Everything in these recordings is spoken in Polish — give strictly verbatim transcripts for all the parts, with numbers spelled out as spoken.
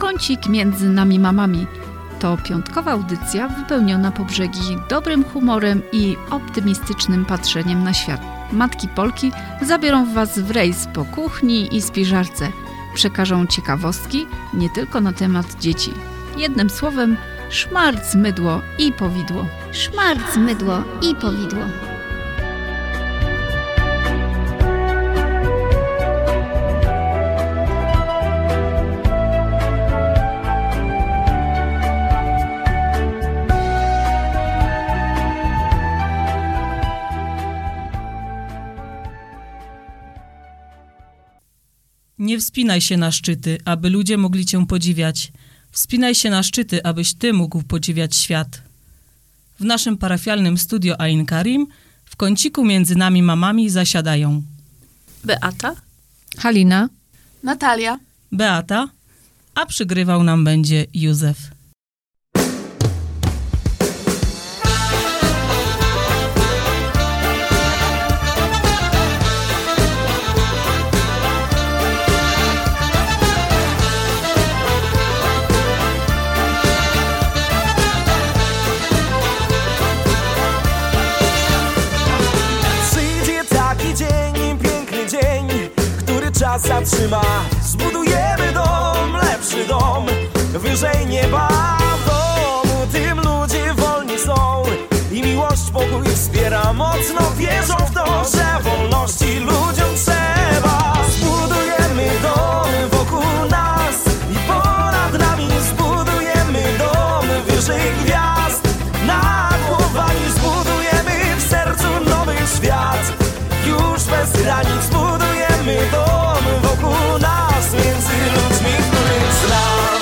Kącik między nami mamami. To piątkowa audycja wypełniona po brzegi dobrym humorem i optymistycznym patrzeniem na świat. Matki Polki zabiorą Was w rejs po kuchni i spiżarce. Przekażą ciekawostki nie tylko na temat dzieci. Jednym słowem, szmarc, mydło i powidło. Szmarc, mydło i powidło. Nie wspinaj się na szczyty, aby ludzie mogli cię podziwiać. Wspinaj się na szczyty, abyś ty mógł podziwiać świat. W naszym parafialnym studio Ain Karim w kąciku między nami mamami zasiadają Beata, Halina, Natalia, Beata, a przygrywał nam będzie Józef. Czas zatrzyma, zbudujemy dom, lepszy dom, wyżej nieba. W domu tym ludzie wolni są i miłość pokój wspiera. Mocno wierzą w to, że wolności ludziom trzeba. Zbudujemy dom wokół nas i ponad nami. Zbudujemy dom wyżej gwiazd, nad głowami. Zbudujemy w sercu nowy świat, już bez granic. Zbudujemy dom wokół nas, między ludźmi, których znam.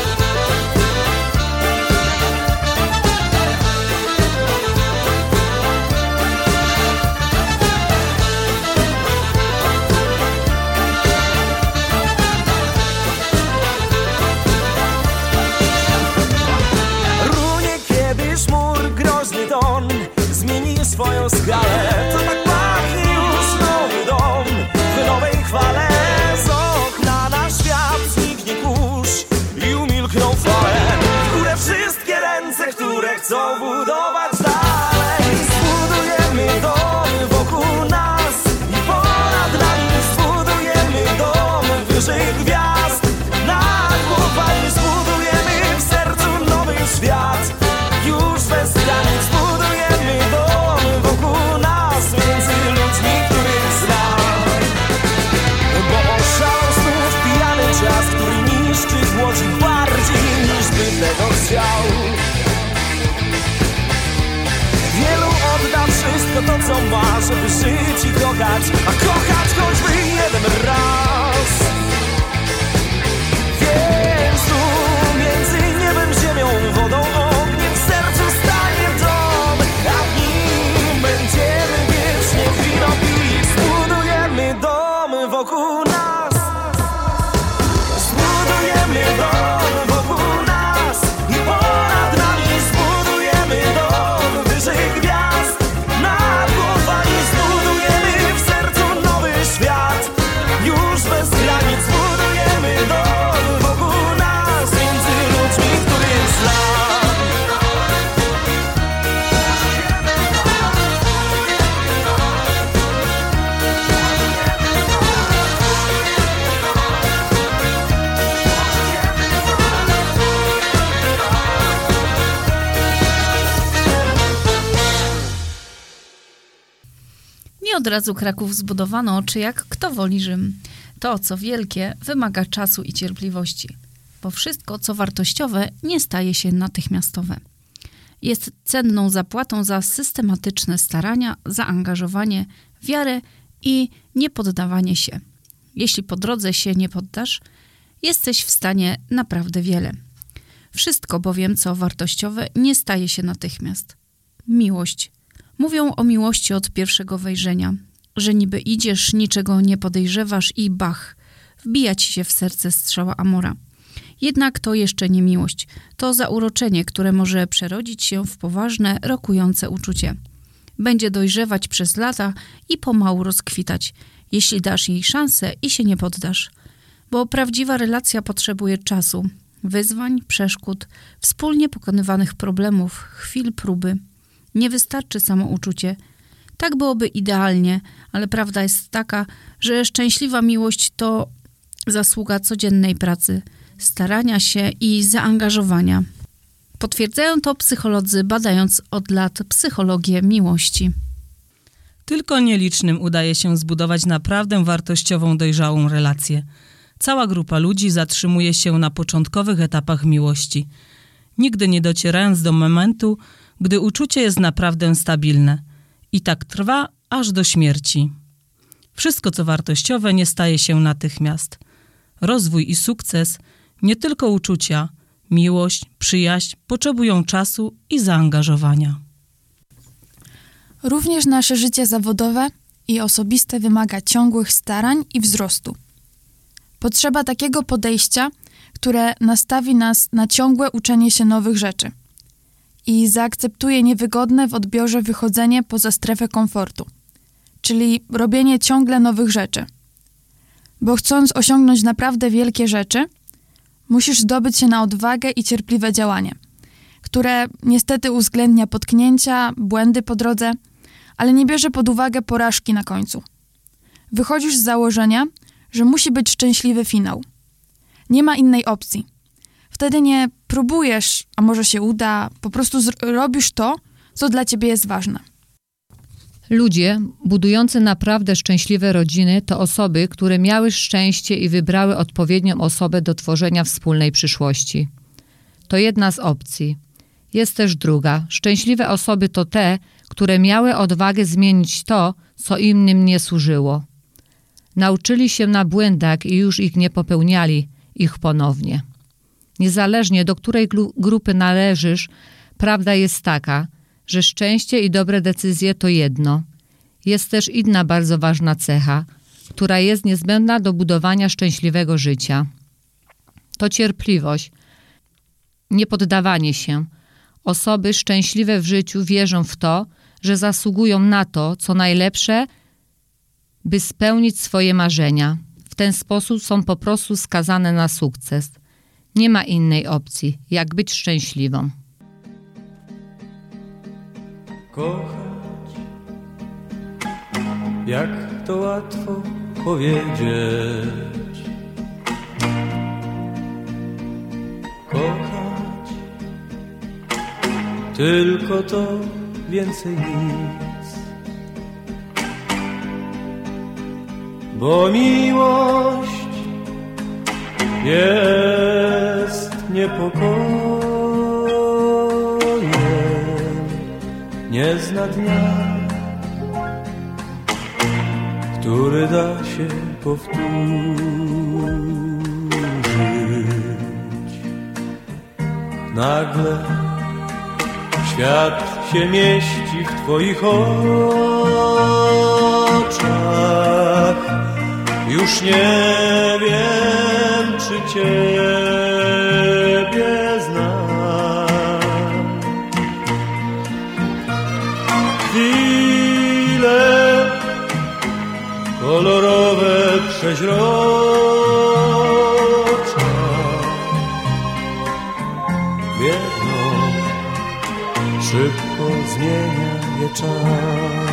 Runie kiedyś mur, groźny ton zmieni swoją skalę. To tak pachnie już nowy dom w nowej chwale. Z okna na świat zniknie kurz i umilkną fale. W górę wszystkie ręce, które chcą budować dalej. Zbudujemy dom wokół nas i ponad nami. Zbudujemy dom wyżej gwiazd, nad głowami. Zbudujemy w sercu nowy świat, już bez granic. Zbudujemy dom wokół nas, między ludźmi, których znam. Bo oszalał znów pijany czas, który niszczy w łodzi bardziej niż by tego chciał. Wielu odda wszystko to, co ma, żeby żyć i kochać, a kochać choćby jeden raz. Więc tu między niebem, ziemią, wodą, ogniem w sercu stanie dom, a w nim będziemy wiecznie wino pili. Zbudujemy dom wokół nas. Zbudujemy dom wokół nas i ponad nami. Zbudujemy dom wyżej gwiazd, nad głowami. Zbudujemy w sercu nowy świat, już bez granic. Zbudujemy dom wokół nas, między ludźmi, których znam. Nie od razu Kraków zbudowano, czy jak kto woli Rzym. To, co wielkie, wymaga czasu i cierpliwości, bo wszystko, co wartościowe, nie staje się natychmiastowe. Jest cenną zapłatą za systematyczne starania, zaangażowanie, wiarę i niepoddawanie się. Jeśli po drodze się nie poddasz, jesteś w stanie naprawdę wiele. Wszystko bowiem, co wartościowe, nie staje się natychmiast. Miłość. Mówią o miłości od pierwszego wejrzenia, że niby idziesz, niczego nie podejrzewasz i bach, wbija ci się w serce strzała Amora. Jednak to jeszcze nie miłość, to zauroczenie, które może przerodzić się w poważne, rokujące uczucie. Będzie dojrzewać przez lata i pomału rozkwitać, jeśli dasz jej szansę i się nie poddasz. Bo prawdziwa relacja potrzebuje czasu. wyzwań, przeszkód, wspólnie pokonywanych problemów, chwil próby. Nie wystarczy samouczucie. Tak byłoby idealnie, ale prawda jest taka, że szczęśliwa miłość to zasługa codziennej pracy, starania się i zaangażowania. Potwierdzają to psycholodzy, badając od lat psychologię miłości. Tylko nielicznym udaje się zbudować naprawdę wartościową, dojrzałą relację. Cała grupa ludzi zatrzymuje się na początkowych etapach miłości, nigdy nie docierając do momentu, gdy uczucie jest naprawdę stabilne. I tak trwa aż do śmierci. Wszystko, co wartościowe, nie staje się natychmiast. Rozwój i sukces, nie tylko uczucia, miłość, przyjaźń potrzebują czasu i zaangażowania. Również nasze życie zawodowe i osobiste wymaga ciągłych starań i wzrostu. Potrzeba takiego podejścia, które nastawi nas na ciągłe uczenie się nowych rzeczy i zaakceptuje niewygodne w odbiorze wychodzenie poza strefę komfortu, czyli robienie ciągle nowych rzeczy. Bo chcąc osiągnąć naprawdę wielkie rzeczy, musisz zdobyć się na odwagę i cierpliwe działanie, które niestety uwzględnia potknięcia, błędy po drodze, ale nie bierze pod uwagę porażki na końcu. Wychodzisz z założenia, że musi być szczęśliwy finał. Nie ma innej opcji. Wtedy nie próbujesz, a może się uda, po prostu robisz to, co dla ciebie jest ważne. Ludzie budujący naprawdę szczęśliwe rodziny to osoby, które miały szczęście i wybrały odpowiednią osobę do tworzenia wspólnej przyszłości. To jedna z opcji. Jest też druga. Szczęśliwe osoby to te, które miały odwagę zmienić to, co innym nie służyło. Nauczyli się na błędach i już ich nie popełniali ich ponownie. Niezależnie do której grupy należysz, prawda jest taka, że szczęście i dobre decyzje to jedno. Jest też inna bardzo ważna cecha, która jest niezbędna do budowania szczęśliwego życia. To cierpliwość, niepoddawanie się. Osoby szczęśliwe w życiu wierzą w to, że zasługują na to, co najlepsze, by spełnić swoje marzenia. W ten sposób są po prostu skazane na sukces. Nie ma innej opcji, jak być szczęśliwą. Kochać, jak to łatwo powiedzieć. Kochać, tylko to, więcej nic. Bo miłość jest niepokojem, nie zna dnia, który da się powtórzyć. Nagle świat się mieści w twoich oczach. Już nie wiem, czy ciebie znam. Chwile kolorowe przeźrocza biegną, szybko zmienia je czas.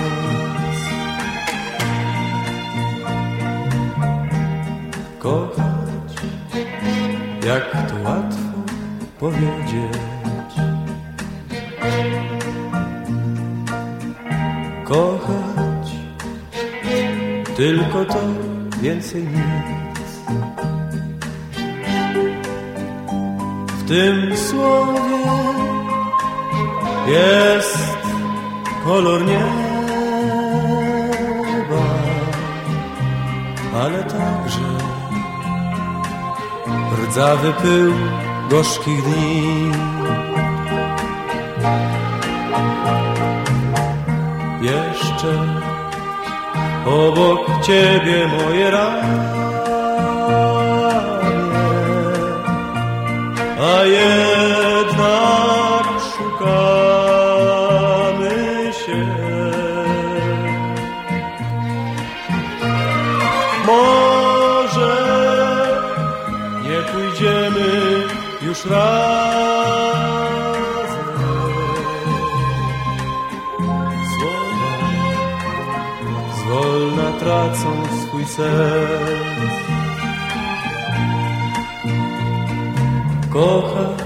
Kochać, jak to łatwo powiedzieć. Kochać, tylko to, więcej nic. W tym słowie jest kolor nieba, ale także rdzawy pył gorzkich dni. Jeszcze obok ciebie moje ramię, a jednak szukamy się. Może nie pójdziemy już razem. Słowa zwolna tracą swój sens. Kochać,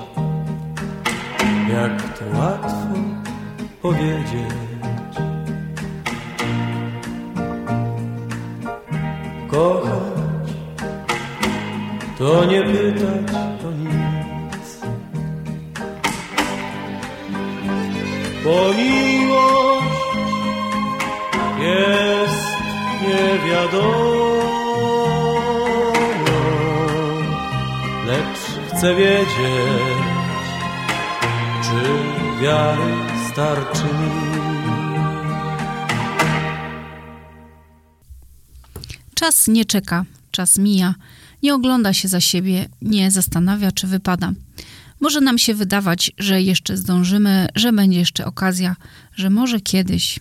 jak to łatwo powiedzieć. Kochać, to nie pytać o nic. Bo miłość jest niewiadomą, lecz chcę wiedzieć, czy wiary starczy mi. Czas nie czeka, czas mija, nie ogląda się za siebie, nie zastanawia, czy wypada. Może nam się wydawać, że jeszcze zdążymy, że będzie jeszcze okazja, że może kiedyś.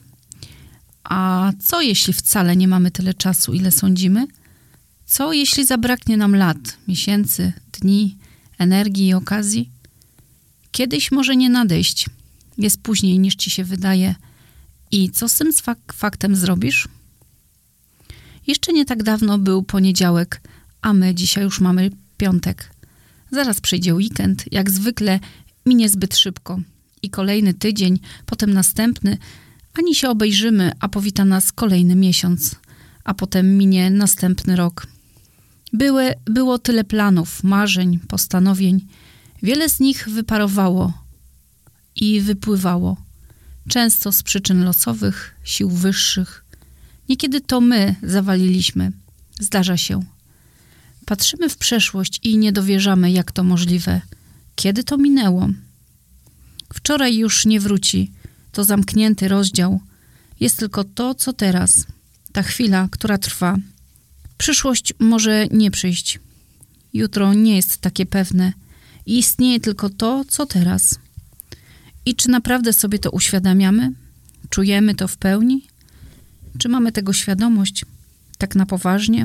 A co jeśli wcale nie mamy tyle czasu, ile sądzimy? Co jeśli zabraknie nam lat, miesięcy, dni, energii i okazji? Kiedyś może nie nadejść. Jest później niż ci się wydaje. I co z tym fak- faktem zrobisz? Jeszcze nie tak dawno był poniedziałek, a my dzisiaj już mamy piątek. Zaraz przyjdzie weekend, jak zwykle minie zbyt szybko. I kolejny tydzień, potem następny, ani się obejrzymy, a powita nas kolejny miesiąc, a potem minie następny rok. Były, było tyle planów, marzeń, postanowień. Wiele z nich wyparowało i wypływało. Często z przyczyn losowych, sił wyższych. Niekiedy to my zawaliliśmy. Zdarza się. Patrzymy w przeszłość i nie dowierzamy, jak to możliwe. Kiedy to minęło? Wczoraj już nie wróci. To zamknięty rozdział. Jest tylko to, co teraz. Ta chwila, która trwa. Przyszłość może nie przyjść. Jutro nie jest takie pewne. I istnieje tylko to, co teraz. I czy naprawdę sobie to uświadamiamy? Czujemy to w pełni? Czy mamy tego świadomość tak na poważnie?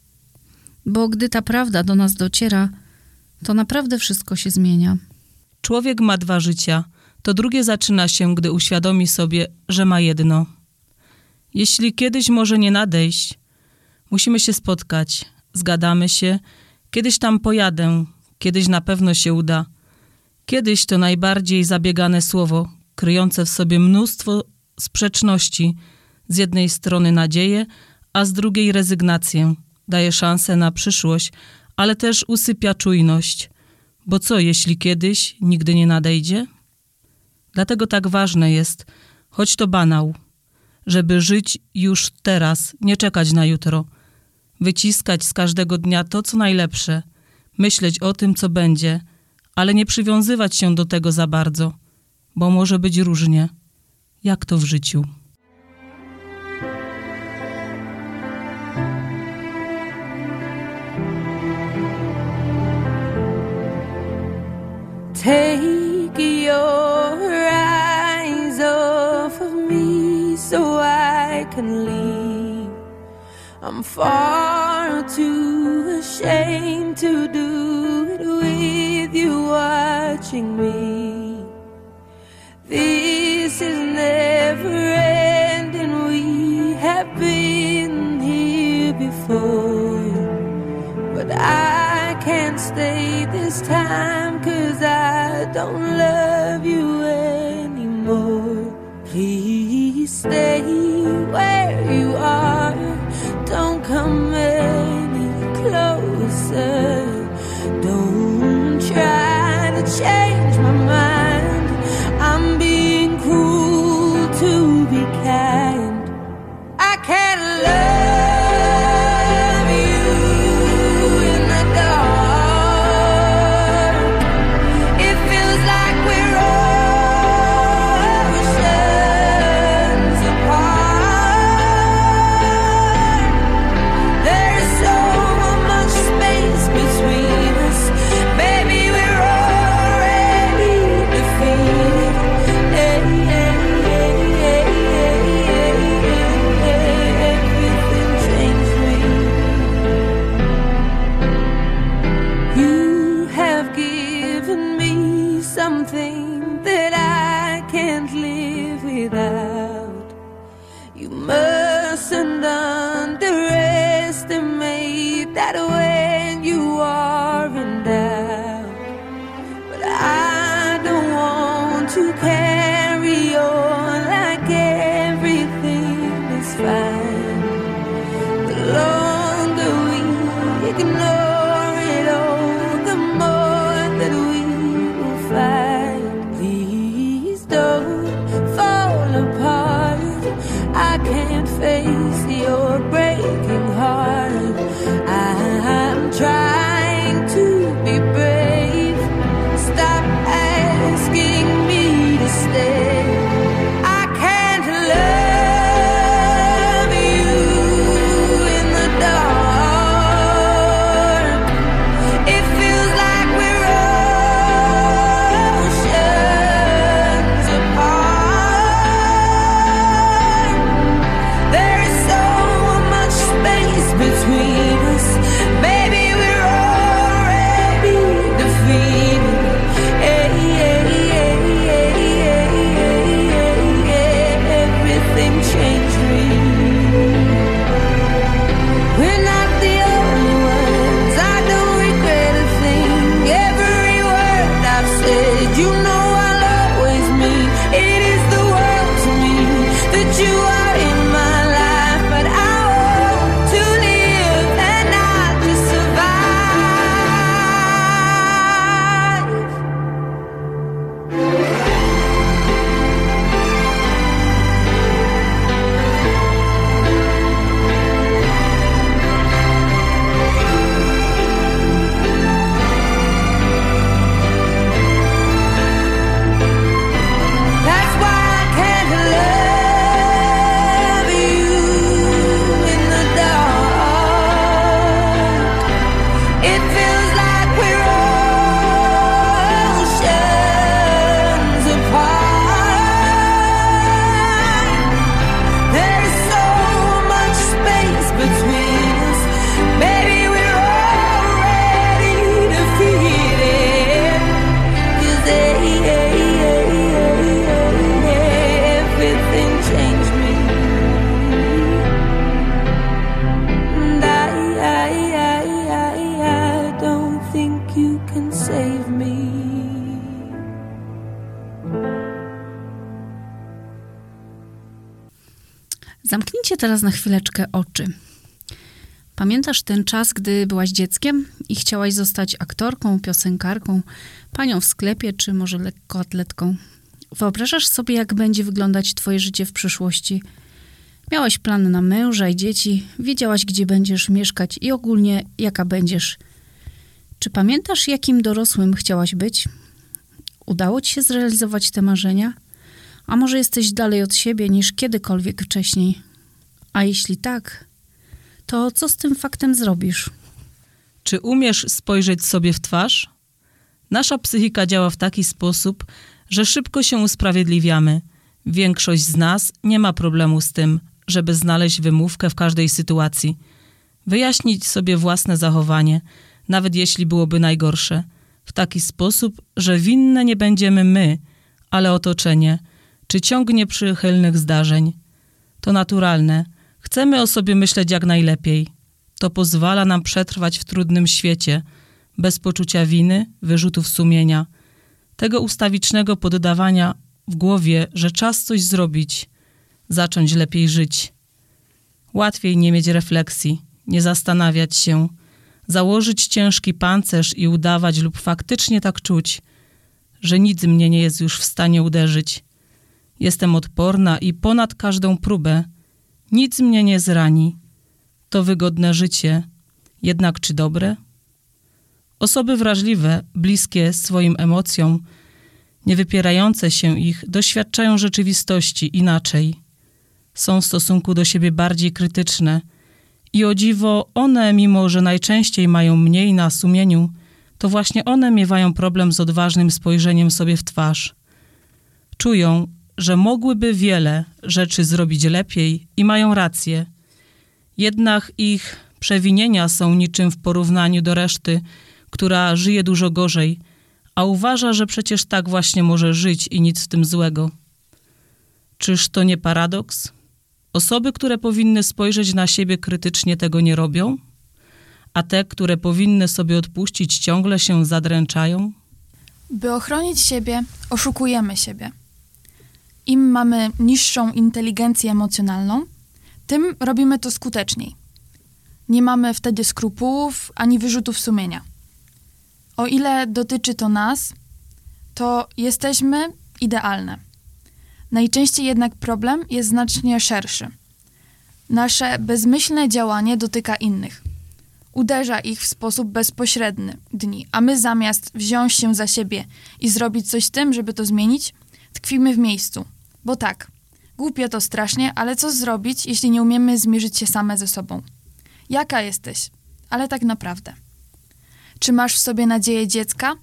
Bo gdy ta prawda do nas dociera, to naprawdę wszystko się zmienia. Człowiek ma dwa życia. To drugie zaczyna się, gdy uświadomi sobie, że ma jedno. Jeśli kiedyś może nie nadejść, musimy się spotkać, zgadamy się, kiedyś tam pojadę, kiedyś na pewno się uda. Kiedyś to najbardziej zabiegane słowo, kryjące w sobie mnóstwo sprzeczności. Z jednej strony nadzieję, a z drugiej rezygnację. Daje szansę na przyszłość, ale też usypia czujność. Bo co, jeśli kiedyś nigdy nie nadejdzie? Dlatego tak ważne jest, choć to banał, żeby żyć już teraz, nie czekać na jutro. Wyciskać z każdego dnia to, co najlepsze. Myśleć o tym, co będzie, ale nie przywiązywać się do tego za bardzo, bo może być różnie. Jak to w życiu? Take your eyes off of me so I can leave. I'm far too ashamed to do it with you watching me. This is never ending. We have been here before, but I can't stay this time 'cause I don't love you anymore. Please stay where you are. Don't come any closer. Don't try to change my mind. I'm being cruel to be kind. I can't love you in the dark. It feels like we're oceans apart. There's Zamknijcie teraz na chwileczkę oczy. Pamiętasz ten czas, gdy byłaś dzieckiem i chciałaś zostać aktorką, piosenkarką, panią w sklepie czy może lekkoatletką? Wyobrażasz sobie, jak będzie wyglądać twoje życie w przyszłości? Miałaś plany na męża i dzieci, wiedziałaś, gdzie będziesz mieszkać i ogólnie jaka będziesz. Czy pamiętasz, jakim dorosłym chciałaś być? Udało ci się zrealizować te marzenia? A może jesteś dalej od siebie niż kiedykolwiek wcześniej? A jeśli tak, to co z tym faktem zrobisz? Czy umiesz spojrzeć sobie w twarz? Nasza psychika działa w taki sposób, że szybko się usprawiedliwiamy. Większość z nas nie ma problemu z tym, żeby znaleźć wymówkę w każdej sytuacji. Wyjaśnić sobie własne zachowanie, nawet jeśli byłoby najgorsze, w taki sposób, że winne nie będziemy my, ale otoczenie, czy ciąg nieprzychylnych zdarzeń. To naturalne. Chcemy o sobie myśleć jak najlepiej. To pozwala nam przetrwać w trudnym świecie, bez poczucia winy, wyrzutów sumienia, tego ustawicznego poddawania w głowie, że czas coś zrobić, zacząć lepiej żyć. Łatwiej nie mieć refleksji, nie zastanawiać się, założyć ciężki pancerz i udawać lub faktycznie tak czuć, że nic mnie nie jest już w stanie uderzyć. Jestem odporna i ponad każdą próbę. Nic mnie nie zrani. To wygodne życie. Jednak czy dobre? Osoby wrażliwe, bliskie swoim emocjom, nie wypierające się ich, doświadczają rzeczywistości inaczej. Są w stosunku do siebie bardziej krytyczne i o dziwo one, mimo że najczęściej mają mniej na sumieniu, to właśnie one miewają problem z odważnym spojrzeniem sobie w twarz. Czują, że mogłyby wiele rzeczy zrobić lepiej i mają rację. Jednak ich przewinienia są niczym w porównaniu do reszty, która żyje dużo gorzej, a uważa, że przecież tak właśnie może żyć i nic w tym złego. Czyż to nie paradoks? Osoby, które powinny spojrzeć na siebie krytycznie, tego nie robią, a te, które powinny sobie odpuścić, ciągle się zadręczają? By ochronić siebie, oszukujemy siebie. Im mamy niższą inteligencję emocjonalną, tym robimy to skuteczniej. Nie mamy wtedy skrupułów ani wyrzutów sumienia. O ile dotyczy to nas, to jesteśmy idealne. Najczęściej jednak problem jest znacznie szerszy. Nasze bezmyślne działanie dotyka innych. Uderza ich w sposób bezpośredni, dni, a my zamiast wziąć się za siebie i zrobić coś z tym, żeby to zmienić, tkwimy w miejscu. Bo tak, głupie to strasznie, ale co zrobić, jeśli nie umiemy zmierzyć się same ze sobą? Jaka jesteś? Ale tak naprawdę. Czy masz w sobie nadzieję dziecka?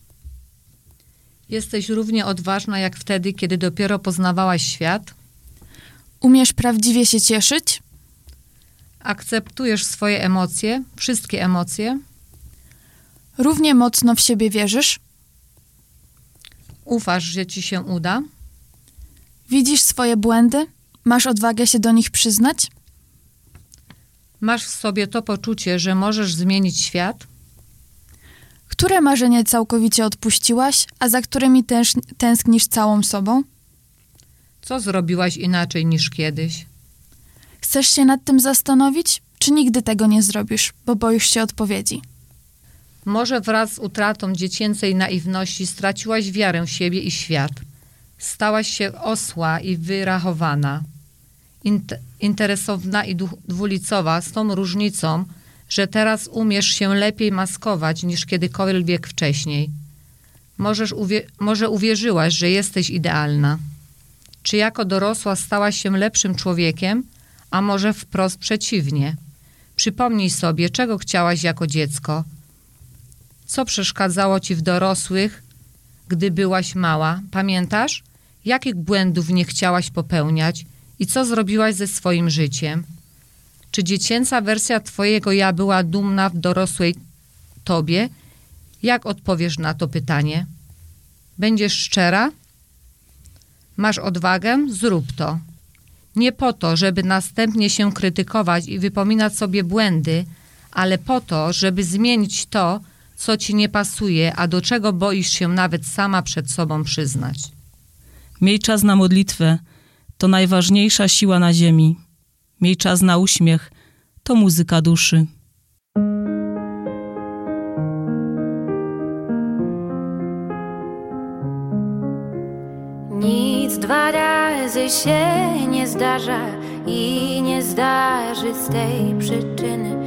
Jesteś równie odważna jak wtedy, kiedy dopiero poznawałaś świat? Umiesz prawdziwie się cieszyć? Akceptujesz swoje emocje, wszystkie emocje? Równie mocno w siebie wierzysz? Ufasz, że ci się uda? Widzisz swoje błędy? Masz odwagę się do nich przyznać? Masz w sobie to poczucie, że możesz zmienić świat? Które marzenie całkowicie odpuściłaś, a za którymi tęż, tęsknisz całą sobą? Co zrobiłaś inaczej niż kiedyś? Chcesz się nad tym zastanowić, czy nigdy tego nie zrobisz, bo boisz się odpowiedzi? Może wraz z utratą dziecięcej naiwności straciłaś wiarę w siebie i świat. Stałaś się osła i wyrachowana. Int- interesowna i du- dwulicowa z tą różnicą, że teraz umiesz się lepiej maskować niż kiedykolwiek wcześniej. Możesz uwie- może uwierzyłaś, że jesteś idealna. Czy jako dorosła stałaś się lepszym człowiekiem, a może wprost przeciwnie? Przypomnij sobie, czego chciałaś jako dziecko. Co przeszkadzało ci w dorosłych, gdy byłaś mała? Pamiętasz? Jakich błędów nie chciałaś popełniać i co zrobiłaś ze swoim życiem? Czy dziecięca wersja twojego ja była dumna w dorosłej tobie? Jak odpowiesz na to pytanie? Będziesz szczera? Masz odwagę? Zrób to. Nie po to, żeby następnie się krytykować i wypominać sobie błędy, ale po to, żeby zmienić to, co ci nie pasuje, a do czego boisz się nawet sama przed sobą przyznać. Miej czas na modlitwę. To najważniejsza siła na ziemi. Miej czas na uśmiech, to muzyka duszy. Nic dwa razy się nie zdarza i nie zdarzy z tej przyczyny.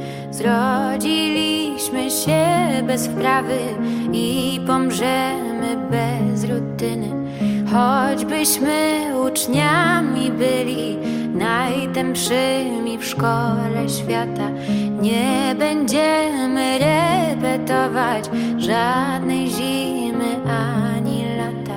Zrodziliśmy się bez wprawy i pomrzemy bez rutyny. Choćbyśmy uczniami byli najtępszymi w szkole świata, nie będziemy repetować żadnej zimy ani lata.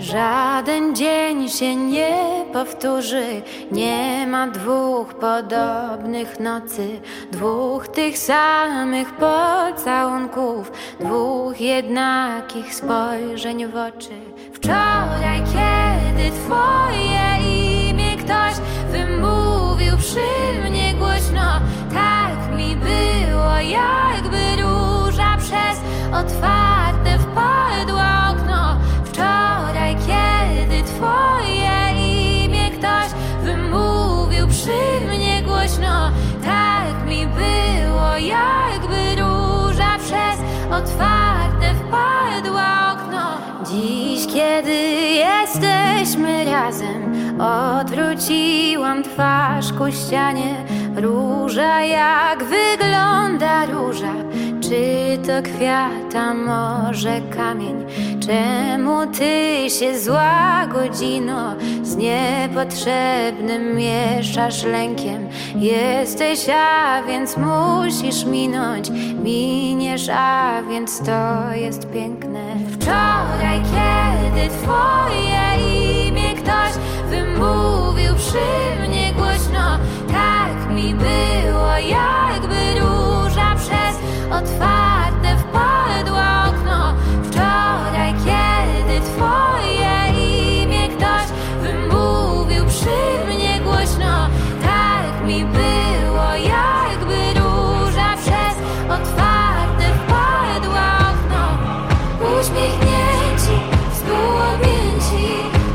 Żaden dzień się nie powtórzy, nie ma dwóch podobnych nocy, dwóch tych samych pocałunków, dwóch jednakich spojrzeń w oczy. Wczoraj, kiedy twoje imię ktoś wymówił przy mnie głośno, tak mi było, jakby róża przez otwarte wpadło okno. Wczoraj, kiedy twoje imię ktoś wymówił przy mnie głośno, tak mi było, jakby róża przez otwarte wpadło okno. Dziś, kiedy jesteśmy razem, odwróciłam twarz ku ścianie. Róża, jak wygląda róża? Czy to kwiat, a może kamień? Czemu ty się zła godzino z niepotrzebnym mieszasz lękiem? Jesteś, a więc musisz minąć, miniesz, a więc to jest piękne. Wczoraj, kiedy twoje imię ktoś wymówił przy mnie głośno, tak mi było, jakby róża przez otwarte wpadło okno. Wczoraj, kiedy twoje imię ktoś wymówił przy mnie głośno, tak mi było, jakby róża przez otwarte wpadło okno. Uśmiechnięci, współobjęci,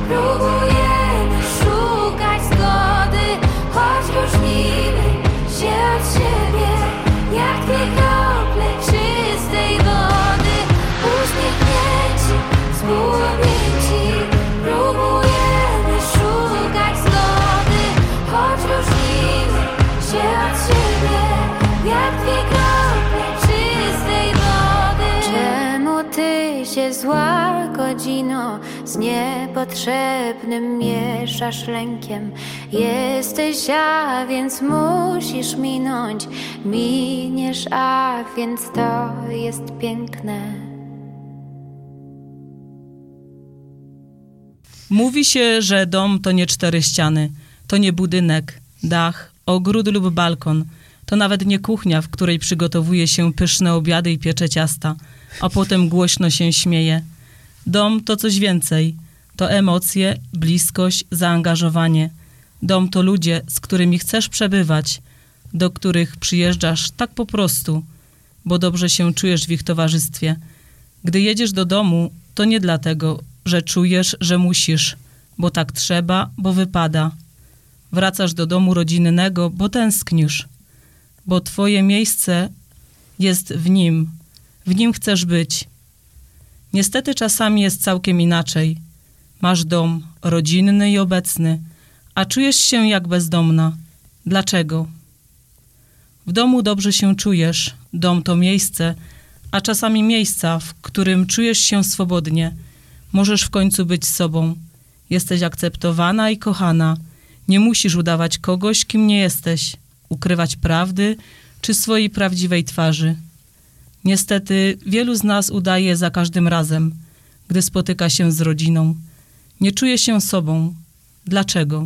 próbujemy szukać zgody, choć różnimy się od siebie, jak dwie krople czystej wody. Uśmiechnięci, współobjęci, próbujemy szukać zgody, choć różnimy się od siebie, jak dwie krople czystej wody. Czemu ty się zła godzino z niepotrzebnym mieszasz lękiem? Jesteś, a więc musisz minąć, miniesz, a więc to jest piękne. Mówi się, że dom to nie cztery ściany, to nie budynek, dach, ogród lub balkon. To nawet nie kuchnia, w której przygotowuje się pyszne obiady i piecze ciasta, a potem głośno się śmieje. Dom to coś więcej. To emocje, bliskość, zaangażowanie. Dom to ludzie, z którymi chcesz przebywać, do których przyjeżdżasz tak po prostu, bo dobrze się czujesz w ich towarzystwie. Gdy jedziesz do domu, to nie dlatego, że czujesz, że musisz, bo tak trzeba, bo wypada. Wracasz do domu rodzinnego, bo tęsknisz, bo twoje miejsce jest w nim, w nim chcesz być. Niestety czasami jest całkiem inaczej. Masz dom rodzinny i obecny, a czujesz się jak bezdomna. Dlaczego? W domu dobrze się czujesz, dom to miejsce, a czasami miejsca, w którym czujesz się swobodnie. Możesz w końcu być sobą. Jesteś akceptowana i kochana. Nie musisz udawać kogoś, kim nie jesteś, ukrywać prawdy czy swojej prawdziwej twarzy. Niestety wielu z nas udaje za każdym razem, gdy spotyka się z rodziną. Nie czuje się sobą. Dlaczego?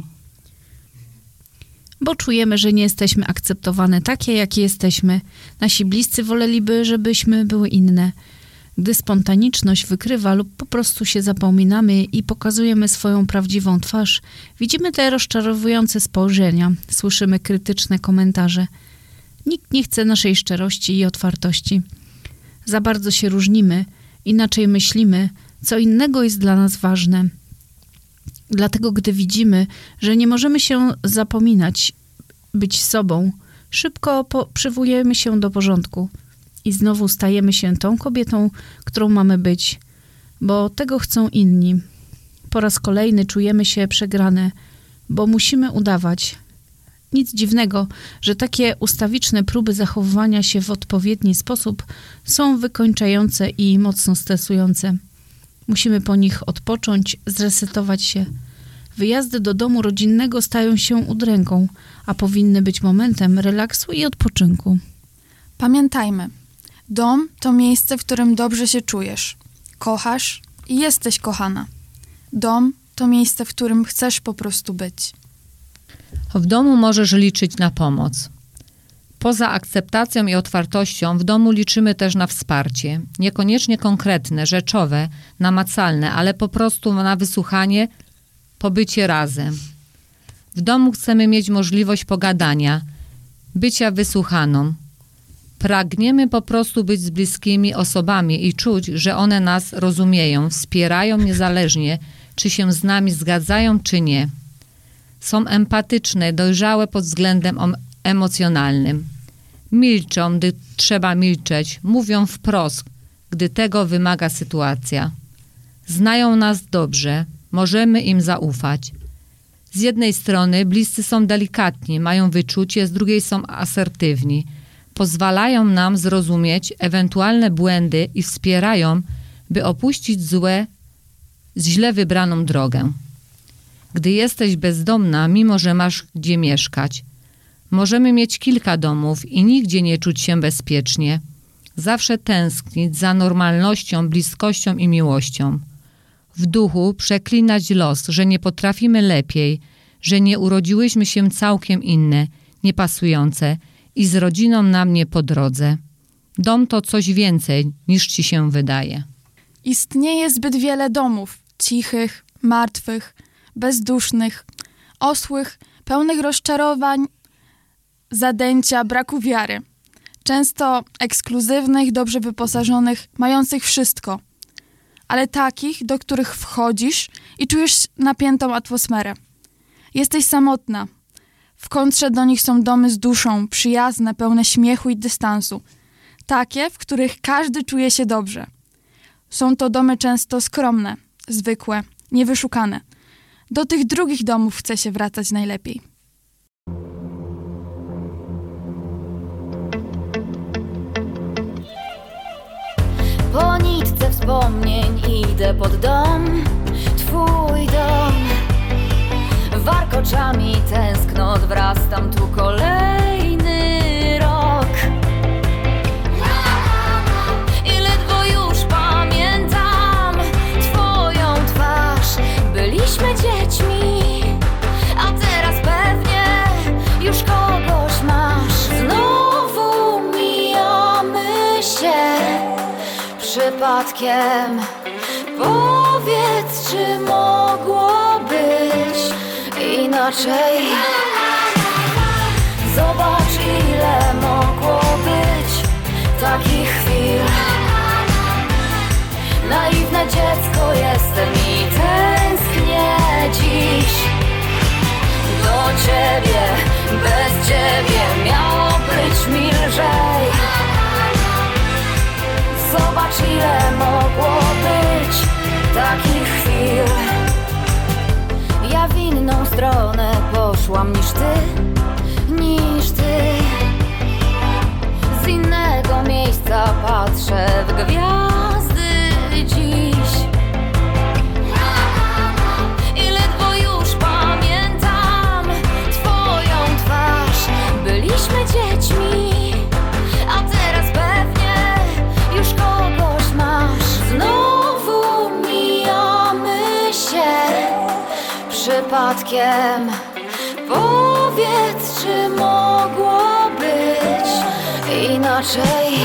Bo czujemy, że nie jesteśmy akceptowane takie, jakie jesteśmy. Nasi bliscy woleliby, żebyśmy były inne. Gdy spontaniczność wykrywa lub po prostu się zapominamy i pokazujemy swoją prawdziwą twarz, widzimy te rozczarowujące spojrzenia, słyszymy krytyczne komentarze. Nikt nie chce naszej szczerości i otwartości. Za bardzo się różnimy, inaczej myślimy, co innego jest dla nas ważne. Dlatego, gdy widzimy, że nie możemy się zapominać, być sobą, szybko po- przywujemy się do porządku i znowu stajemy się tą kobietą, którą mamy być, bo tego chcą inni. Po raz kolejny czujemy się przegrane, bo musimy udawać. Nic dziwnego, że takie ustawiczne próby zachowywania się w odpowiedni sposób są wykończające i mocno stresujące. Musimy po nich odpocząć, zresetować się. Wyjazdy do domu rodzinnego stają się udręką, a powinny być momentem relaksu i odpoczynku. Pamiętajmy, dom to miejsce, w którym dobrze się czujesz, kochasz i jesteś kochana. Dom to miejsce, w którym chcesz po prostu być. W domu możesz liczyć na pomoc. Poza akceptacją i otwartością w domu liczymy też na wsparcie. Niekoniecznie konkretne, rzeczowe, namacalne, ale po prostu na wysłuchanie, pobycie razem. W domu chcemy mieć możliwość pogadania, bycia wysłuchaną. Pragniemy po prostu być z bliskimi osobami i czuć, że one nas rozumieją, wspierają niezależnie, czy się z nami zgadzają, czy nie. Są empatyczne, dojrzałe pod względem emocjonalnym. Milczą, gdy trzeba milczeć, mówią wprost, gdy tego wymaga sytuacja. Znają nas dobrze, możemy im zaufać. Z jednej strony bliscy są delikatni, mają wyczucie, z drugiej są asertywni. Pozwalają nam zrozumieć ewentualne błędy i wspierają, by opuścić złe, źle wybraną drogę. Gdy jesteś bezdomna, mimo że masz gdzie mieszkać, możemy mieć kilka domów i nigdzie nie czuć się bezpiecznie. Zawsze tęsknić za normalnością, bliskością i miłością. W duchu przeklinać los, że nie potrafimy lepiej, że nie urodziłyśmy się całkiem inne, niepasujące i z rodziną nam nie po drodze. Dom to coś więcej niż ci się wydaje. Istnieje zbyt wiele domów, cichych, martwych, bezdusznych, osłych, pełnych rozczarowań, zadęcia, braku wiary. Często ekskluzywnych, dobrze wyposażonych, mających wszystko. Ale takich, do których wchodzisz i czujesz napiętą atmosferę. Jesteś samotna. W kontrze do nich są domy z duszą, przyjazne, pełne śmiechu i dystansu. Takie, w których każdy czuje się dobrze. Są to domy często skromne, zwykłe, niewyszukane. Do tych drugich domów chce się wracać najlepiej. Po nitce wspomnień idę pod dom, twój dom. Warkoczami tęsknot wrastam tu kolejny rok. I ledwo już pamiętam twoją twarz. Byliśmy dziećmi, a teraz pewnie już kogoś masz. Znowu mijamy się przypadkiem. Powiedz, czy mogło być inaczej? Zobacz, ile mogło być takich chwil. Naiwne dziecko jestem i tęsknię dziś do ciebie. Bez ciebie miało być mi lżej. Zobacz, ile mogło być takich chwil. Ja w inną stronę poszłam niż ty, niż ty. Z innego miejsca patrzę w gwiazdy dziś. I ledwo już pamiętam twoją twarz. Byliśmy dziećmi, a teraz pewnie już kogoś masz. Znowu mijamy się przypadkiem. Powiedz, czy mogło być inaczej?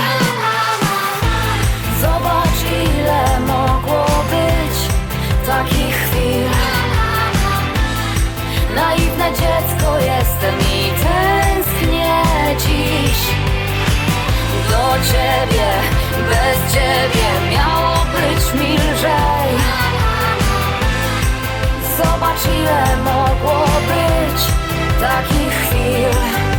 Zobacz, ile mogło być takich chwil. Naiwne dziecko jestem i tęsknię dziś do ciebie. Bez ciebie miało być mi lżej. Zobacz, ile mogło być takich chwil.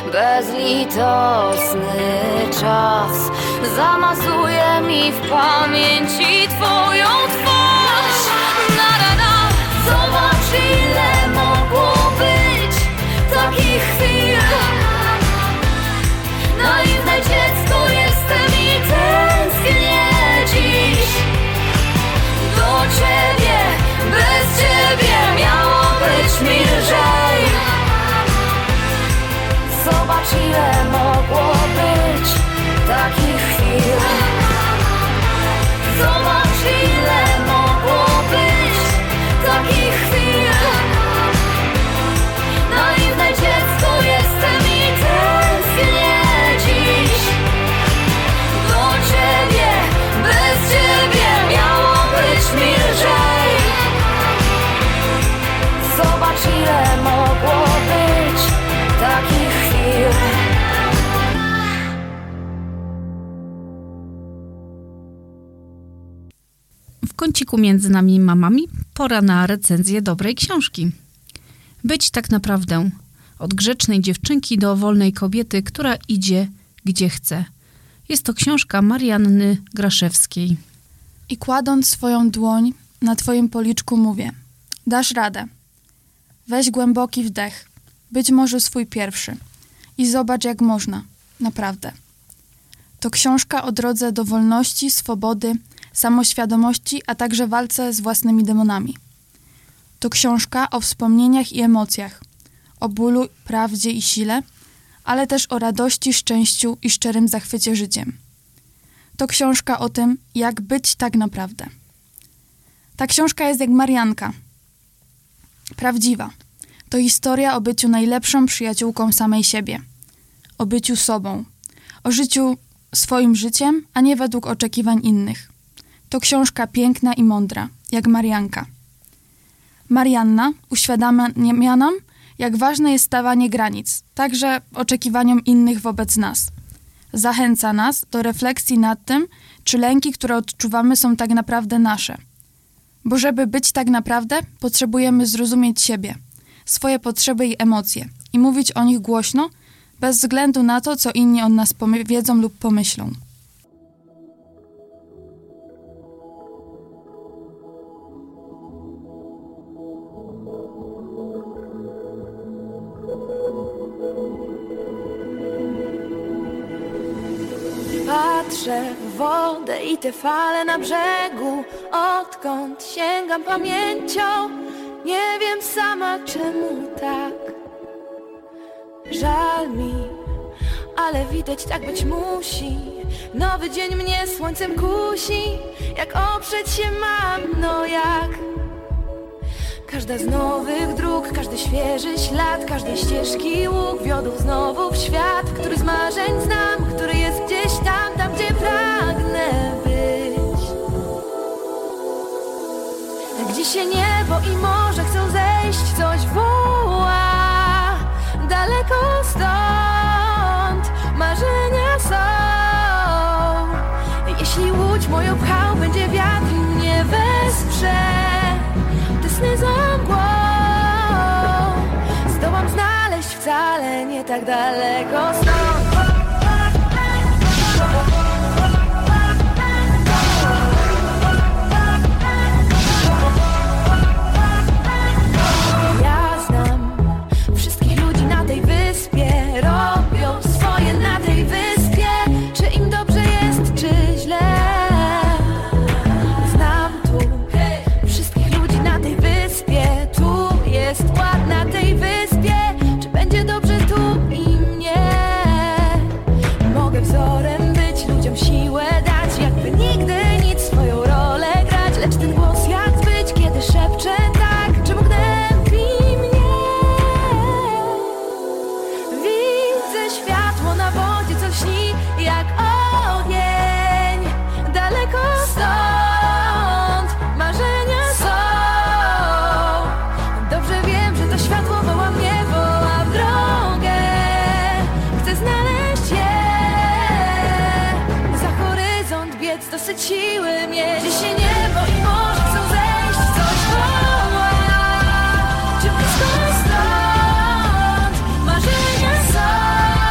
bezlitosny czas zamazuje mi w pamięci Twoją twarz. Na, na, na. Zobacz, ile mogło być takich chwil. Naiwne dziecko jestem i tęsknię dziś do Ciebie. Bez Ciebie miało być mi lżej. Zobacz, ile mogło być takich chwil. Zobacz, ile mogło być takich chwil. Naiwne dziecko jestem i tęsknię dziś do Ciebie. Bez Ciebie miało być mi lżej. Zobacz, ile mogło być takich chwil. W kąciku między nami mamami pora na recenzję dobrej książki. Być tak naprawdę od grzecznej dziewczynki do wolnej kobiety, która idzie gdzie chce. Jest to książka Marianny Graszewskiej. I kładąc swoją dłoń na twoim policzku mówię: dasz radę. Weź głęboki wdech, być może swój pierwszy, i zobacz, jak można, naprawdę. To książka o drodze do wolności, swobody, samoświadomości, a także walce z własnymi demonami. To książka o wspomnieniach i emocjach, o bólu, prawdzie i sile, ale też o radości, szczęściu i szczerym zachwycie życiem. To książka o tym, jak być tak naprawdę. Ta książka jest jak Marianka. Prawdziwa. To historia o byciu najlepszą przyjaciółką samej siebie. O byciu sobą. O życiu swoim życiem, a nie według oczekiwań innych. To książka piękna i mądra, jak Marianka. Marianna uświadamia nam, jak ważne jest stawianie granic, także oczekiwaniom innych wobec nas. Zachęca nas do refleksji nad tym, czy lęki, które odczuwamy, są tak naprawdę nasze. Bo żeby być tak naprawdę, potrzebujemy zrozumieć siebie, swoje potrzeby i emocje i mówić o nich głośno, bez względu na to, co inni o nas powiedzą lub pomyślą. Patrzę w wodę i te fale na brzegu, odkąd sięgam pamięcią. Nie wiem sama, czemu tak. Żal mi, ale widać, tak być musi. Nowy dzień mnie słońcem kusi. Jak oprzeć się mam, no jak? Każda z nowych dróg, każdy świeży ślad, każdej ścieżki łuk wiodł znowu w świat, który z marzeń znam, który jest gdzieś tam, tam gdzie pragnę być. Gdzie się niebo i morze chcą zejść, coś woła. Daleko stąd marzenia są. Jeśli łódź moją pchał będzie wiatr i mnie wesprze, te sny za mgłą zdołam znaleźć wcale nie tak daleko stąd. Ja znam wszystkich ludzi na tej wyspie, robią swoje na tej wyspie. Czy im dobrze jest, czy źle? Znam tu wszystkich ludzi na tej wyspie. Tu jest ład na tej wyspie. Czy będzie dobrze tu i mnie? Mogę wzorem być, ludziom siłę dać, jakby nigdy nic, swoją rolę grać. Lecz ten głos jak być, kiedy szepcze tak, czemu gnębi mnie? Widzę światło na wodzie, co śni jak ogień. Daleko stąd marzenia są. Dobrze wiem, że to światło woła mnie, woła w drogę. Chcę znaleźć je. Za horyzont biec, dosyć siły mieć. Gdzie się niebo i morze chcą zejść, coś woła. Czy blisko stąd marzenia są?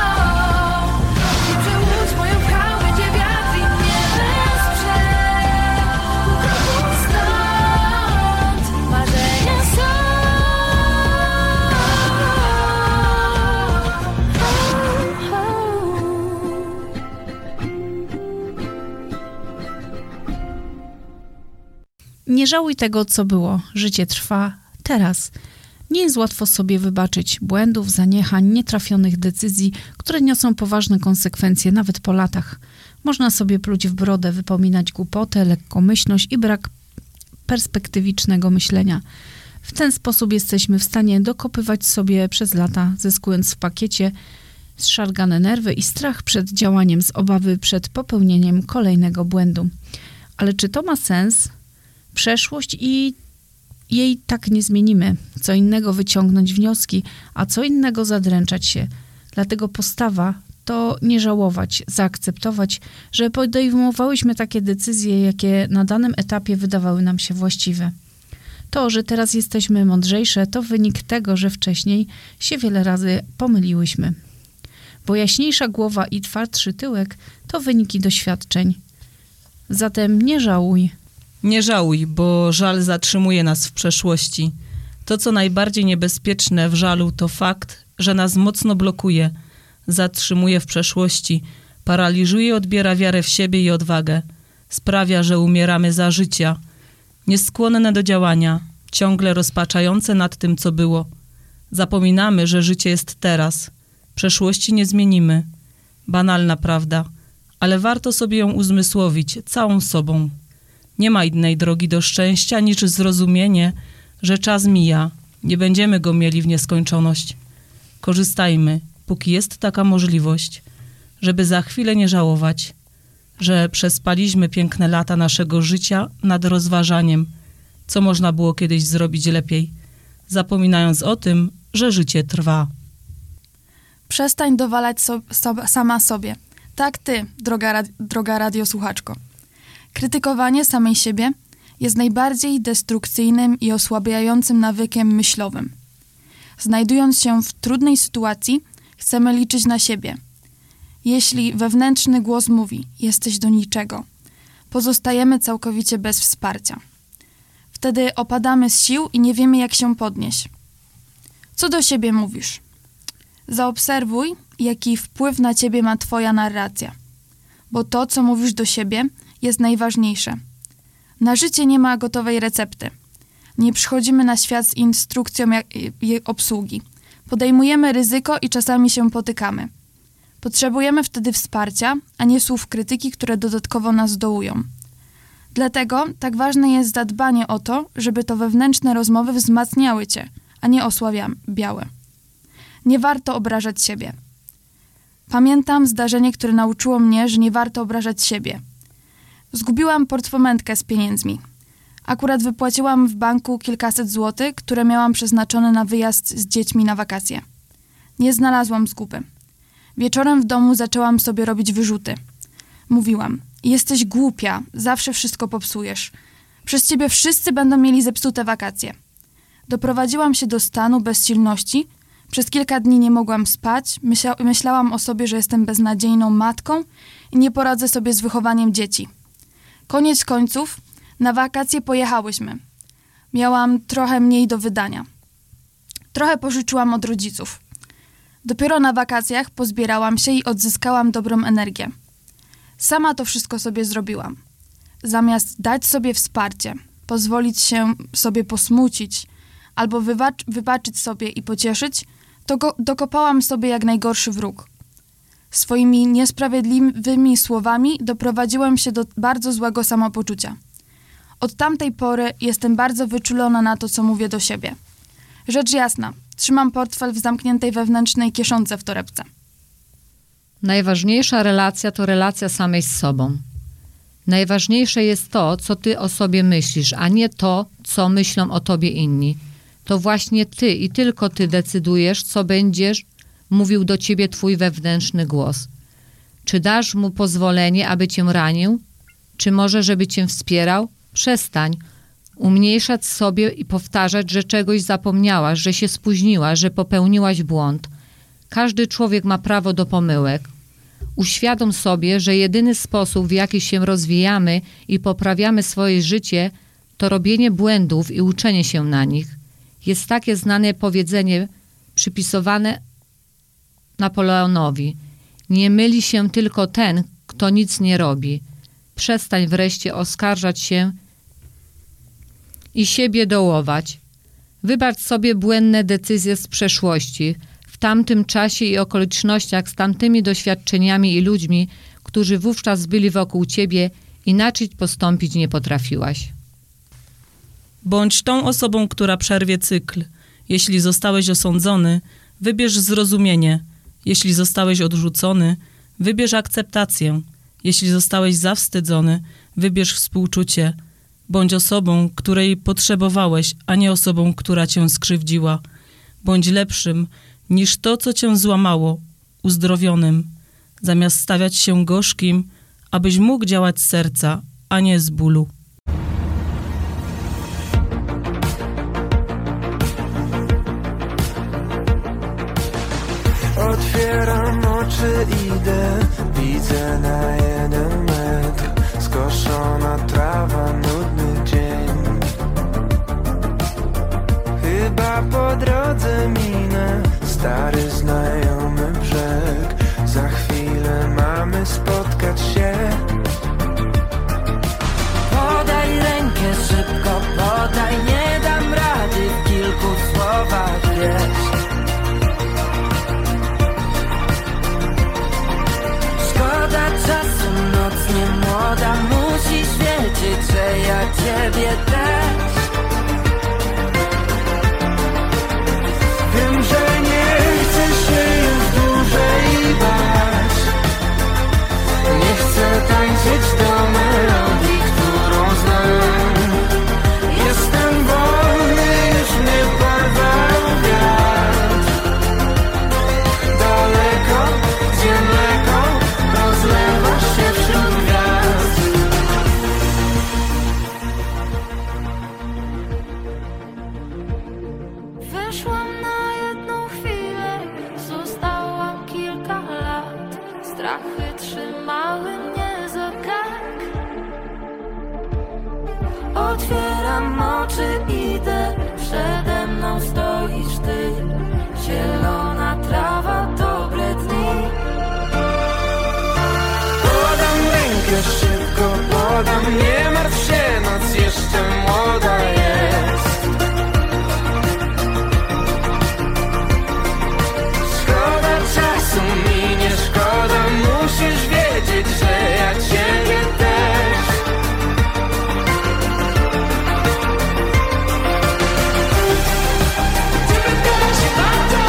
Nie żałuj tego, co było. Życie trwa teraz. Nie jest łatwo sobie wybaczyć błędów, zaniechań, nietrafionych decyzji, które niosą poważne konsekwencje nawet po latach. Można sobie pluć w brodę, wypominać głupotę, lekkomyślność i brak perspektywicznego myślenia. W ten sposób jesteśmy w stanie dokopywać sobie przez lata, zyskując w pakiecie zszargane nerwy i strach przed działaniem z obawy przed popełnieniem kolejnego błędu. Ale czy to ma sens? Przeszłość i jej tak nie zmienimy. Co innego wyciągnąć wnioski, a co innego zadręczać się. Dlatego postawa to nie żałować, zaakceptować, że podejmowałyśmy takie decyzje, jakie na danym etapie wydawały nam się właściwe. To, że teraz jesteśmy mądrzejsze, to wynik tego, że wcześniej się wiele razy pomyliłyśmy. Bo jaśniejsza głowa i twardszy tyłek to wyniki doświadczeń. Zatem nie żałuj. Nie żałuj, bo żal zatrzymuje nas w przeszłości. To, co najbardziej niebezpieczne w żalu, to fakt, że nas mocno blokuje, zatrzymuje w przeszłości, paraliżuje, odbiera wiarę w siebie i odwagę. Sprawia, że umieramy za życia, nieskłonne do działania, ciągle rozpaczające nad tym, co było. Zapominamy, że życie jest teraz. Przeszłości nie zmienimy. Banalna prawda, ale warto sobie ją uzmysłowić całą sobą. Nie ma innej drogi do szczęścia niż zrozumienie, że czas mija. Nie będziemy go mieli w nieskończoność. Korzystajmy, póki jest taka możliwość, żeby za chwilę nie żałować, że przespaliśmy piękne lata naszego życia nad rozważaniem, co można było kiedyś zrobić lepiej, zapominając o tym, że życie trwa. Przestań dowalać so, so, sama sobie. Tak ty, droga, rad, droga radiosłuchaczko. Krytykowanie samej siebie jest najbardziej destrukcyjnym i osłabiającym nawykiem myślowym. Znajdując się w trudnej sytuacji, chcemy liczyć na siebie. Jeśli wewnętrzny głos mówi, jesteś do niczego, pozostajemy całkowicie bez wsparcia. Wtedy opadamy z sił i nie wiemy, jak się podnieść. Co do siebie mówisz? Zaobserwuj, jaki wpływ na ciebie ma twoja narracja. Bo to, co mówisz do siebie, jest najważniejsze. Na życie nie ma gotowej recepty. Nie przychodzimy na świat z instrukcją jak, jej obsługi. Podejmujemy ryzyko i czasami się potykamy. Potrzebujemy wtedy wsparcia, a nie słów krytyki, które dodatkowo nas dołują. Dlatego tak ważne jest zadbanie o to, żeby to wewnętrzne rozmowy wzmacniały cię, a nie osłabiały. Nie warto obrażać siebie. Pamiętam zdarzenie, które nauczyło mnie, że nie warto obrażać siebie. Zgubiłam portfomentkę z pieniędzmi. Akurat wypłaciłam w banku kilkaset złotych, które miałam przeznaczone na wyjazd z dziećmi na wakacje. Nie znalazłam zguby. Wieczorem w domu zaczęłam sobie robić wyrzuty. Mówiłam, jesteś głupia, zawsze wszystko popsujesz. Przez ciebie wszyscy będą mieli zepsute wakacje. Doprowadziłam się do stanu bezsilności. Przez kilka dni nie mogłam spać, myśla- myślałam o sobie, że jestem beznadziejną matką i nie poradzę sobie z wychowaniem dzieci. Koniec końców, na wakacje pojechałyśmy. Miałam trochę mniej do wydania. Trochę pożyczyłam od rodziców. Dopiero na wakacjach pozbierałam się i odzyskałam dobrą energię. Sama to wszystko sobie zrobiłam. Zamiast dać sobie wsparcie, pozwolić się sobie posmucić albo wybacz- wybaczyć sobie i pocieszyć, to go- dokopałam sobie jak najgorszy wróg. Swoimi niesprawiedliwymi słowami doprowadziłam się do bardzo złego samopoczucia. Od tamtej pory jestem bardzo wyczulona na to, co mówię do siebie. Rzecz jasna, trzymam portfel w zamkniętej wewnętrznej kieszonce w torebce. Najważniejsza relacja to relacja samej z sobą. Najważniejsze jest to, co ty o sobie myślisz, a nie to, co myślą o tobie inni. To właśnie ty i tylko ty decydujesz, co będziesz mówił do ciebie twój wewnętrzny głos. Czy dasz mu pozwolenie, aby cię ranił? Czy może, żeby cię wspierał? Przestań. Umniejszać sobie i powtarzać, że czegoś zapomniałaś, że się spóźniłaś, że popełniłaś błąd. Każdy człowiek ma prawo do pomyłek. Uświadom sobie, że jedyny sposób, w jaki się rozwijamy i poprawiamy swoje życie, to robienie błędów i uczenie się na nich. Jest takie znane powiedzenie przypisywane Napoleonowi. Nie myli się tylko ten, kto nic nie robi. Przestań wreszcie oskarżać się i siebie dołować. Wybacz sobie błędne decyzje z przeszłości, w tamtym czasie i okolicznościach z tamtymi doświadczeniami i ludźmi, którzy wówczas byli wokół ciebie, inaczej postąpić nie potrafiłaś. Bądź tą osobą, która przerwie cykl. Jeśli zostałeś osądzony, wybierz zrozumienie. Jeśli zostałeś odrzucony, wybierz akceptację. Jeśli zostałeś zawstydzony, wybierz współczucie. Bądź osobą, której potrzebowałeś, a nie osobą, która cię skrzywdziła. Bądź lepszym niż to, co cię złamało, uzdrowionym, zamiast stawiać się gorzkim, abyś mógł działać z serca, a nie z bólu. Otwieram oczy, idę, widzę na jeden metr skoszona trawa, nudny dzień. Chyba po drodze minę stary znajomy brzeg. Za chwilę mamy spotkać się. Podaj rękę szybko, podaj, nie dam rady w kilku słowach, wiesz. Szkoda czasu, noc nie młoda, musisz wiedzieć, że ja ciebie też. Wiem, że nie chcę się już dłużej bać. Nie chcę tańczyć do melodii, którą znam. Jestem wolny, już mnie porwał wiatr. Daleko, gdzie mleko rozlewa się wśród gwiazd. Wyszłam na jedną chwilę, zostałam kilka lat. Strachy trzymały mnie za kark. Otwieram oczy, idę, przede mną stoisz ty. Zielona trawa, dobre dni. Podam rękę szybko, podam, nie martw się, noc jeszcze młoda jest. Szkoda czasu mi nie szkoda, musisz wiedzieć, że ja ciebie też. Ciebie też bardzo.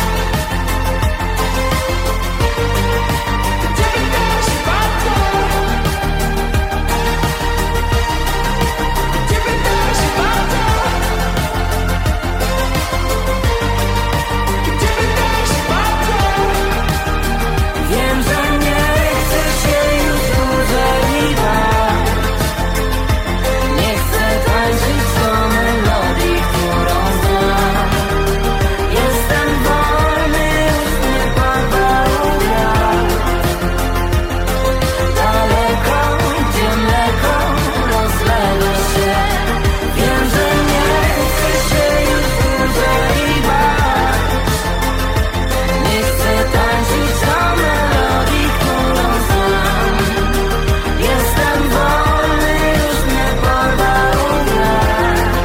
Ciebie też bardzo. Ciebie też bardzo. Ciebie też bardzo. Wiem, że nie chcę się już dłużej bać. Nie chcę tańczyć do melodii, którą znam. Jestem wolny, już mnie porwał wiatr. Daleko, gdzie mleko rozlewa się. Wiem, że nie chcę się już dłużej bać. Nie chcę tańczyć do melodii, którą znam. Jestem wolny, już mnie porwał wiatr.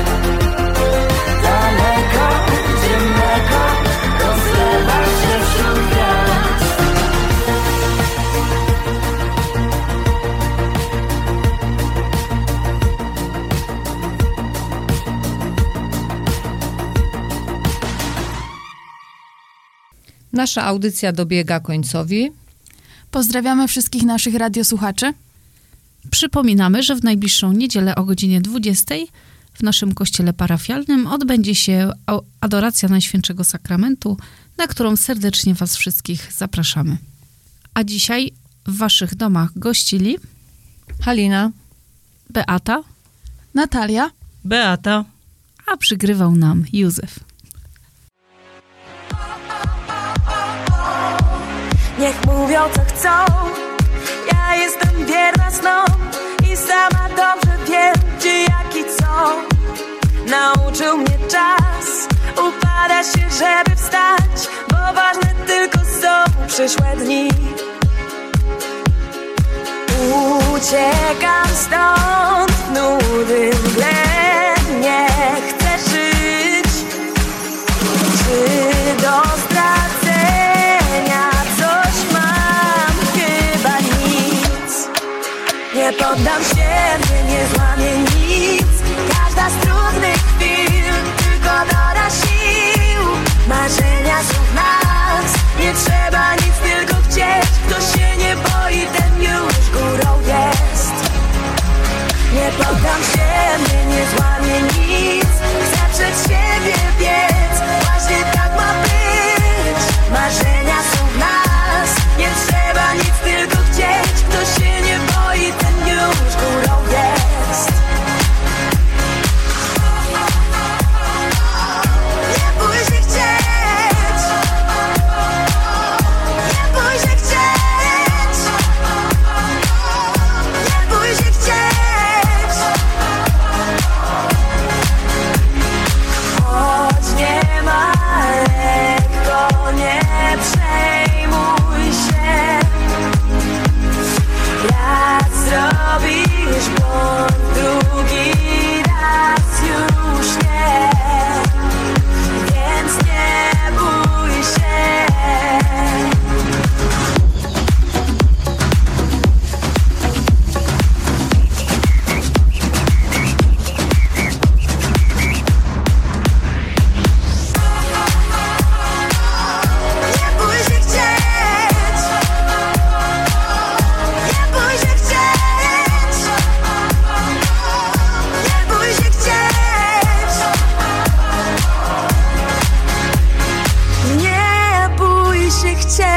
Daleko, gdzie mleko rozlewa się wśród gwiazd. Nasza audycja dobiega końcowi. Pozdrawiamy wszystkich naszych radiosłuchaczy. Przypominamy, że w najbliższą niedzielę o godzinie dwudziestej w naszym kościele parafialnym odbędzie się adoracja Najświętszego Sakramentu, na którą serdecznie Was wszystkich zapraszamy. A dzisiaj w Waszych domach gościli Halina, Beata, Natalia, Beata, a przygrywał nam Józef. Niech mówią co chcą, ja jestem wierna snom i sama dobrze wiem, gdzie, jak i co. Nauczył mnie czas, upada się, żeby wstać, bo ważne tylko są przyszłe dni. Uciekam stąd w nudy mgle, Nie poddam się, mnie nie złamie nic. Każda z trudnych chwil tylko doda sił. Marzenia są w nas, nie trzeba nic, tylko chcieć. Kto się nie boi, ten już górą jest. Nie poddam się, mnie nie złamie nic. Chcę przed siebie biec, właśnie tak ma być. Marzenia są w nas, nie trzeba nic, tylko chcieć. Kto się nie boi, ten już górą jest. Nie bój się chcieć, nie bój się chcieć, nie bój się chcieć. Choć nie ma lekko, nie przejmuj się. Raz zrobisz błąd, drugi raz już nie. Więc nie bój się. Nie bój się chcieć, nie bój się chcieć, nie bój się chcieć, nie bój się chcieć.